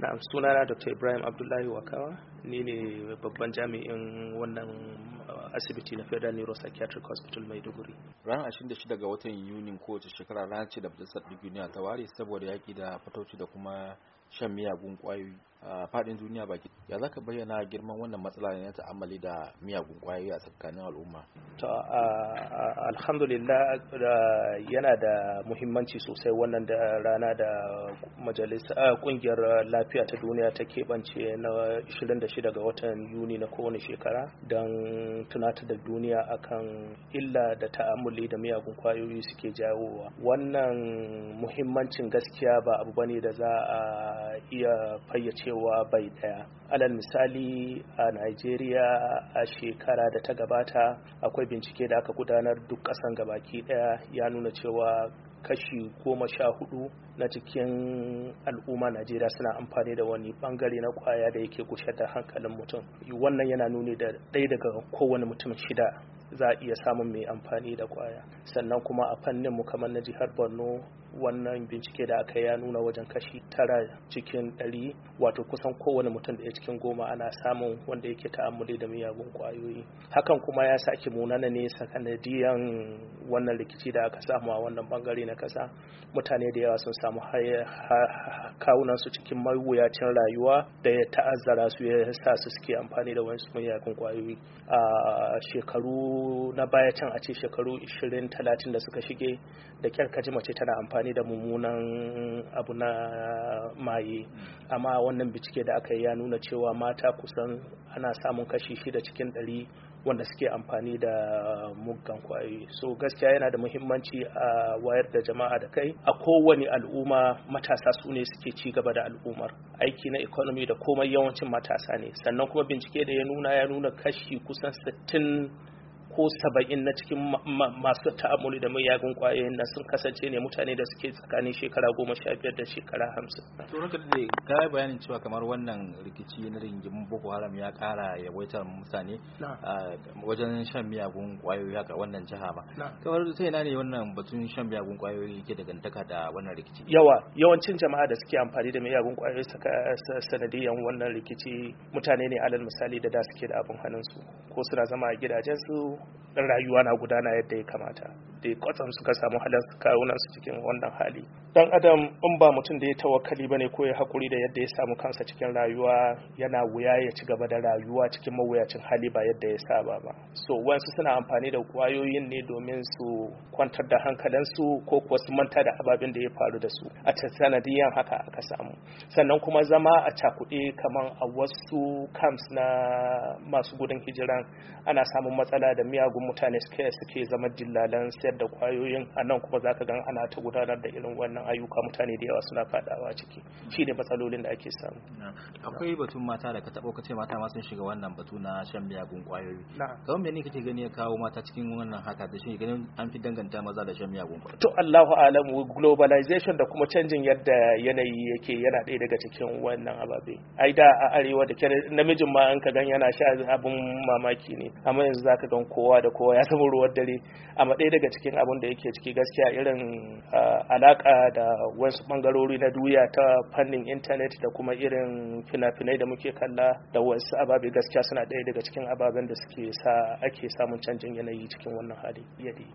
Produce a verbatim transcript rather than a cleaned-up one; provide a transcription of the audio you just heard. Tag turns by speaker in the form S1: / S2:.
S1: Na'am, sunana Doctor Ibrahim Abdullahi Wakawa, ni ne babban jami'in wannan uh, asibiti na Federal Neuropsychiatric Hospital Maiduguri.
S2: Ranar ashirin da shida ga watan Yunin kowace shekara rana ce da Majalisar Ɗinkin Duniya ta ware saboda yaƙi da fatauci da kuma shan miyagun ƙwayoyi a faɗin duniya baki. Ya zaka bayyana girman wannan matsala ne na ta'ammali da miyagun ƙwayoyi a tsakanin al'umma?
S1: To alhamdulillah yana da muhimmanci sosai wannan da rana da majalisa kungiyar lafiya ta duniya ta keɓance na ashirin da shida ga watan Yuni na kowane shekara don tunatar da duniya akan illa da ta'ammuli da miyagun ƙwayoyi suke jawowa. Wannan muhimmancin gaskiya ba abu bane da za a iya fayyacewa bai daya. Alal misali a Najeriya a shekara da ta gabata akwai bincike da aka gudanar duk kasan gabaki daya ya nuna cewa kashi goma sha hudu na cikin al'umma Najeriya suna amfani da wani bangare na kwaya da yake gushe da hankalin mutum. Wannan yana nuni da ɗaya daga kowane mutum shida za a iya samun mai amfani da kwaya. Sannan kuma a fannin mu kamar na jihar Borno wannan bincike da aka ya nuna wajen kashi tara cikin ɗari, wato kusan kowane mutum da cikin goma ana samun wanda yake ta'ammuli da miyagun kwayoyi. Hakan kuma ya sake munana ne sanadiyan wannan rikici da aka samu a wannan bangare na kasa. Mutane da yawa sun samu kawunan su cikin mawuyacin rayuwa da ya ta'azzara su ya sa su suke amfani da wasu miyagun kwayoyi. A shekaru na baya can a ce shekaru ishirin talatin da suka shige da kyar kaji mace tana amfani da mummunan abu na maye, amma wannan bincike da aka yi ya nuna cewa mata kusan ana samun kashi shida cikin ɗari wanda suke amfani da muggan kwayoyi. So gaskiya yana da muhimmanci a wayar da jama'a da kai. A kowane al'umma matasa su ne suke ci gaba da al'ummar. Aiki na economy da komai yawancin matasa ne. Sannan kuma bincike da ya nuna ya nuna kashi kusan sittin ko saba'in na cikin masu ta'amuli da miyagun kwayoyin nan sun kasance ne mutane da suke tsakanin shekara goma sha biyar da shekara hamsin.
S2: To ranka da ka yi bayanin cewa kamar wannan rikici na ringimin Boko Haram ya kara yawaitar mutane wajen shan miyagun kwayoyi haka wannan jiha ba. Kamar sai ina ne wannan batun shan miyagun kwayoyi yake dangantaka da wannan rikici?
S1: Yawa yawancin jama'a da suke amfani da miyagun kwayoyi sanadiyan wannan rikici mutane ne alal misali da da suke da abin hannunsu ko suna zama a gidajensu dan rayuwa na gudana yadda ya kamata da kwatsam suka samu halin su kawunan su cikin wannan hali. Dan adam in ba mutum da ya tawakkali bane ko ya hakuri da yadda ya samu kansa cikin rayuwa yana wuya ya ci gaba da rayuwa cikin mawuyacin hali ba yadda ya saba ba. So wasu suna amfani da kwayoyin ne domin su kwantar da hankalinsu ko kuwa su manta da ababen da ya faru da su. A sanadiyan haka aka samu. Sannan kuma zama a cakuɗe kaman a wasu camps na masu gudun hijiran ana samun matsala da miyagun mutane suke suke zama dillalan sayar da kwayoyin, a nan kuma zaka gan ana ta gudanar da irin wannan ayyuka mutane da yawa suna fadawa ciki. Shi ne matsalolin da ake samu.
S2: Akwai batun mata da ka tabo kace mata ma sun shiga wannan batu na shan miyagun kwayoyi. Kamar me ne kake gani ya kawo mata cikin wannan haka da shi ganin an fi danganta maza da shan miyagun kwayoyi?
S1: To Allahu a'lamu, globalization da kuma canjin yadda yanayi yake yana ɗaya daga cikin wannan ababe. Ai da a arewa da namijin ma an ka gan yana sha abun mamaki ne, amma yanzu zaka gan kowa da kowa ya samu ruwan dare. Amma ɗaya daga cikin abun da yake ciki gaskiya irin alaka da wasu bangarori na duniya ta fannin intanet da kuma irin fina-finai da muke kalla da wasu ababe gaskiya suna ɗaya daga cikin ababen da suke sa ake samun canjin yanayi cikin wannan hali.